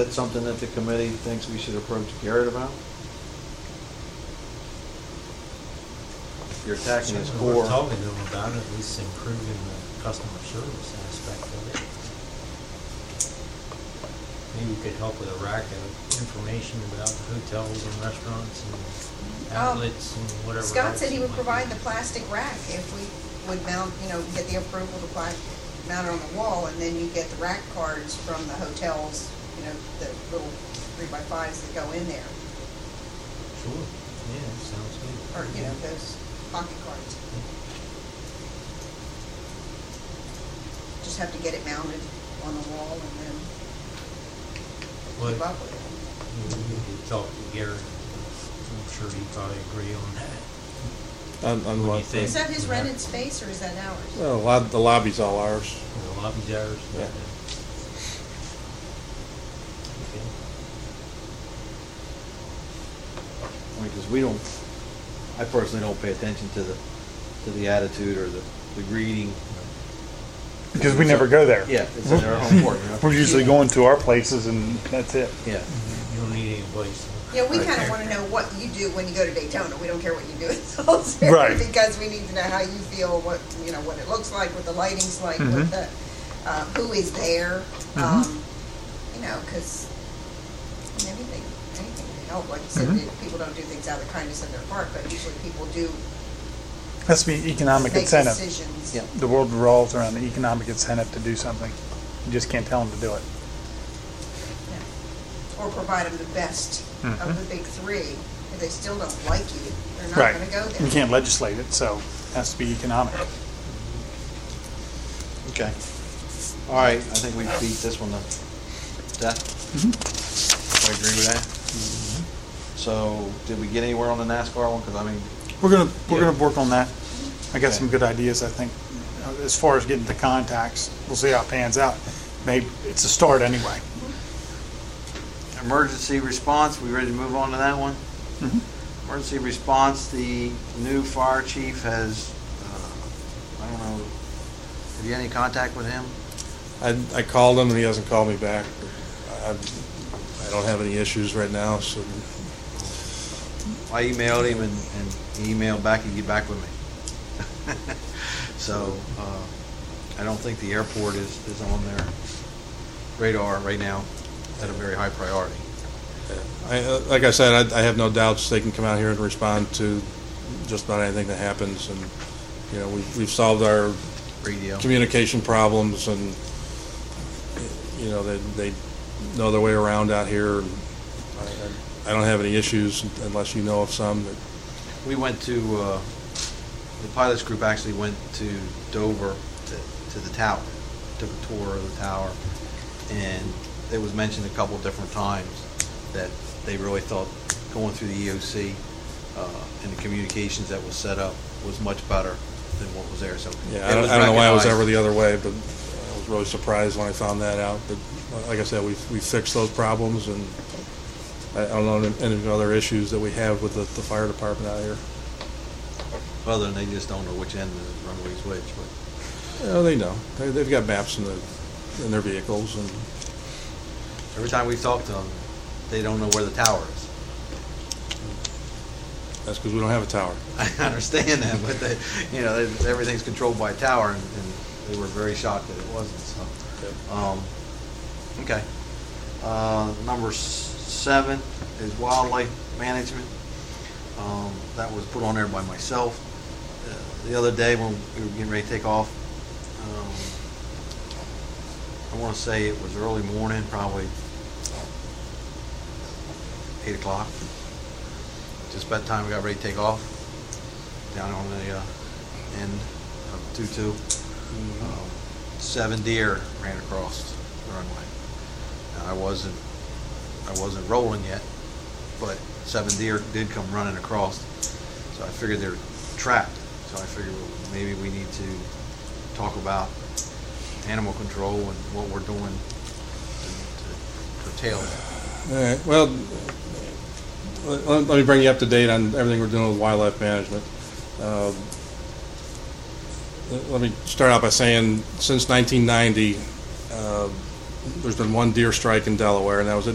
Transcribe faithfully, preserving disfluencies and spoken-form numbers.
that something that the committee thinks we should approach Garrett about? You're attacking his We're core. talking to them about it, at least improving the customer service aspect of it. Maybe we could help with a rack of information about hotels and restaurants and outlets and whatever. Scott else said he would might provide be. the plastic rack if we would mount, you know, get the approval to pla- mount it on the wall, and then you get the rack cards from the hotels, you know, the little three by fives that go in there, Sure, yeah, that sounds good. or, you know, those pocket cards. Just have to get it mounted on the wall and then Well, keep up with it. we need to talk to Garrett. I'm sure he'd probably agree on that. On, on What do you what think? Is that his rented space or is that ours? Well, a lot, the lobby's all ours. The lobby's ours. Yeah. Okay. Because we don't, I personally don't pay attention to the, to the attitude or the, the greeting. Because we never go there. Yeah, it's in our home court, you know? We're usually going to our places and that's it. Yeah. You don't need any advice. Yeah, we Right. kind of want to know what you do when you go to Daytona. We don't care what you do at Salisbury. Right. Because we need to know how you feel, what, you know, what it looks like, what the lighting's like, Mhm. what the, uh, who is there. Mhm. Um, you know, because anything, anything to help. Like you said, Mhm. that people don't do things out of the kindness of their heart, but usually people do Has to be economic make incentive. decisions. Yeah. The world revolves around the economic incentive to do something. You just can't tell them to do it. Yeah. Or provide them the best Mhm. of the big three. If they still don't like you, they're not Right. going to go there. You can't legislate it, so it has to be economic. Okay. All right, I think we beat this one to death. Mhm. I agree with that. So, did we get anywhere on the NASCAR one? Because I mean, We're gonna, we're Yeah. gonna work on that. I got Okay. some good ideas, I think. Uh, As far as getting the contacts, we'll see how it pans out. Maybe, it's a start anyway. emergency response, we ready to move on to that one? Mhm. Emergency response, the new fire chief has, uh, I don't know, have you had any contact with him? I, I called him and he hasn't called me back. I, I don't have any issues right now, so I emailed him and, and he emailed back, he'd get back with me. So, uh, I don't think the airport is, is on their radar right now at a very high priority. I, uh, like I said, I, I have no doubts they can come out here and respond to just about anything that happens. And, you know, we've, we've solved our Radio. communication problems and, you know, they, they know their way around out here. And I, I, I don't have any issues unless you know of some. That, We went to, uh, the pilots group actually went to Dover to, to the tower, took a tour of the tower, and it was mentioned a couple different times that they really thought going through the E O C uh, and the communications that was set up was much better than what was there. So yeah, it I don't, was I don't know why I was recognized. ever the other way, but I was really surprised when I found that out. But like I said, we we fixed those problems, and I, I don't know any other issues that we have with the, the fire department out here. Other than they just don't know which end of the runway's which. But You know, they know. They, they've got maps in the in their vehicles, and every time we talk to them, they don't know where the tower is. that's because we don't have a tower. I understand that, but they, you know, they, everything's controlled by a tower, and, and they were very shocked that it wasn't. So, um, okay. Uh, number s- seven is wildlife management. Um, that was put on there by myself. Uh, the other day when we were getting ready to take off, um, I want to say it was early morning, probably eight o'clock. Just about the time we got ready to take off, down on the uh, end of two two, um, seven deer ran across the runway. Now, I wasn't, I wasn't rolling yet, but seven deer did come running across. So I figured they're trapped. So I figured well, maybe we need to talk about animal control and what we're doing to, to curtail that. All right. Well, let, let me bring you up to date on everything we're doing with wildlife management. Uh, let me start out by saying, since nineteen ninety, uh, there's been one deer strike in Delaware, and that was at